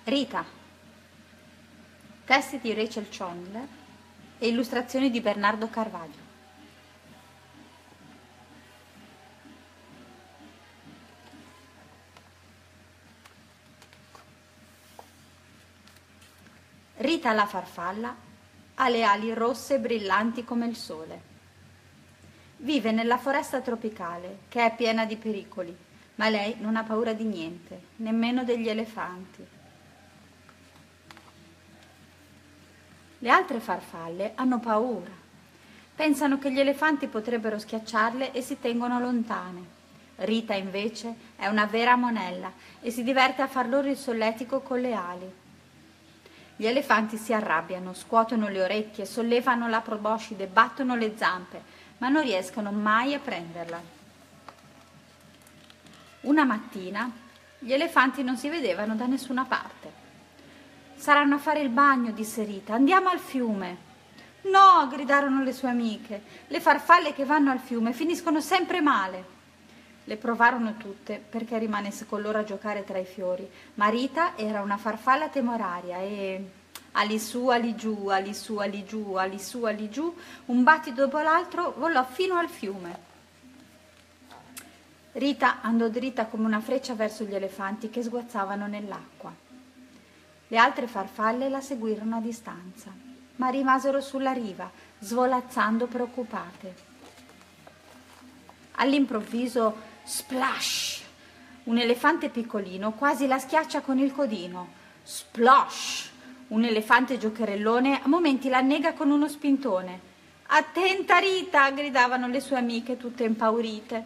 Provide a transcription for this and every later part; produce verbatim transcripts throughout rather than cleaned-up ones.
Rita, testi di Rachel Chandler e illustrazioni di Bernardo Carvalho. Rita la farfalla ha le ali rosse e brillanti come il sole. Vive nella foresta tropicale, che è piena di pericoli, ma lei non ha paura di niente, nemmeno degli elefanti. Le altre farfalle hanno paura. Pensano che gli elefanti potrebbero schiacciarle e si tengono lontane. Rita, invece, è una vera monella e si diverte a far loro il solletico con le ali. Gli elefanti si arrabbiano, scuotono le orecchie, sollevano la proboscide, battono le zampe, ma non riescono mai a prenderla. Una mattina gli elefanti non si vedevano da nessuna parte. «Saranno a fare il bagno», disse Rita. «Andiamo al fiume». «No», gridarono le sue amiche, «le farfalle che vanno al fiume finiscono sempre male». Le provarono tutte perché rimanesse con loro a giocare tra i fiori, ma Rita era una farfalla temoraria e alisù, aligiù, alisù, aligiù, alisù, aligiù, un battito dopo l'altro volò fino al fiume. Rita andò dritta come una freccia verso gli elefanti che sguazzavano nell'acqua. Le altre farfalle la seguirono a distanza, ma rimasero sulla riva, svolazzando preoccupate. All'improvviso, splash! Un elefante piccolino quasi la schiaccia con il codino. Splosh! Un elefante giocherellone a momenti la annega con uno spintone. «Attenta, Rita!» gridavano le sue amiche tutte impaurite.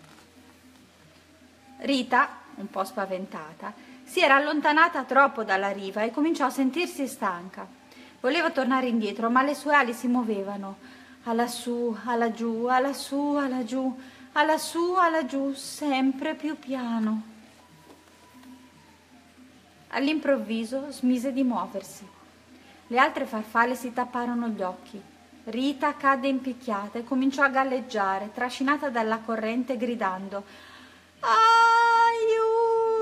Rita, un po' spaventata, si era allontanata troppo dalla riva e cominciò a sentirsi stanca. Voleva tornare indietro, ma le sue ali si muovevano. Alla su, alla giù, alla su, alla giù, alla su, alla giù, sempre più piano. All'improvviso smise di muoversi. Le altre farfalle si tapparono gli occhi. Rita cadde impicchiata e cominciò a galleggiare, trascinata dalla corrente, gridando «Aiuto!»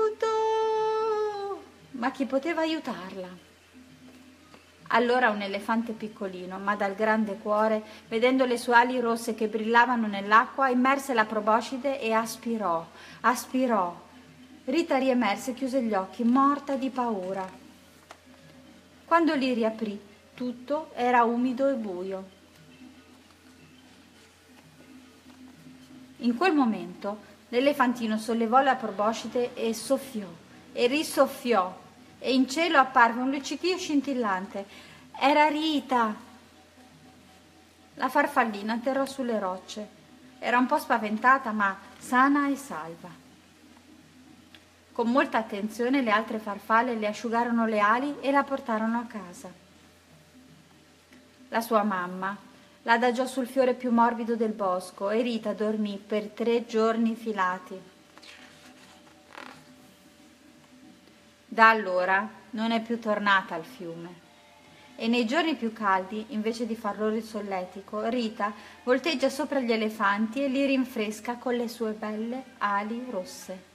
Ma chi poteva aiutarla? Allora un elefante piccolino, ma dal grande cuore, vedendo le sue ali rosse che brillavano nell'acqua, immerse la proboscide e aspirò, aspirò. Rita riemerse e chiuse gli occhi, morta di paura. Quando li riaprì, tutto era umido e buio. In quel momento l'elefantino sollevò la proboscide e soffiò, e risoffiò, e in cielo apparve un luccichio scintillante. Era Rita! La farfallina atterrò sulle rocce. Era un po' spaventata, ma sana e salva. Con molta attenzione le altre farfalle le asciugarono le ali e la portarono a casa. La sua mamma la adagiò sul fiore più morbido del bosco e Rita dormì per tre giorni filati. Da allora non è più tornata al fiume e nei giorni più caldi, invece di far loro il solletico, Rita volteggia sopra gli elefanti e li rinfresca con le sue belle ali rosse.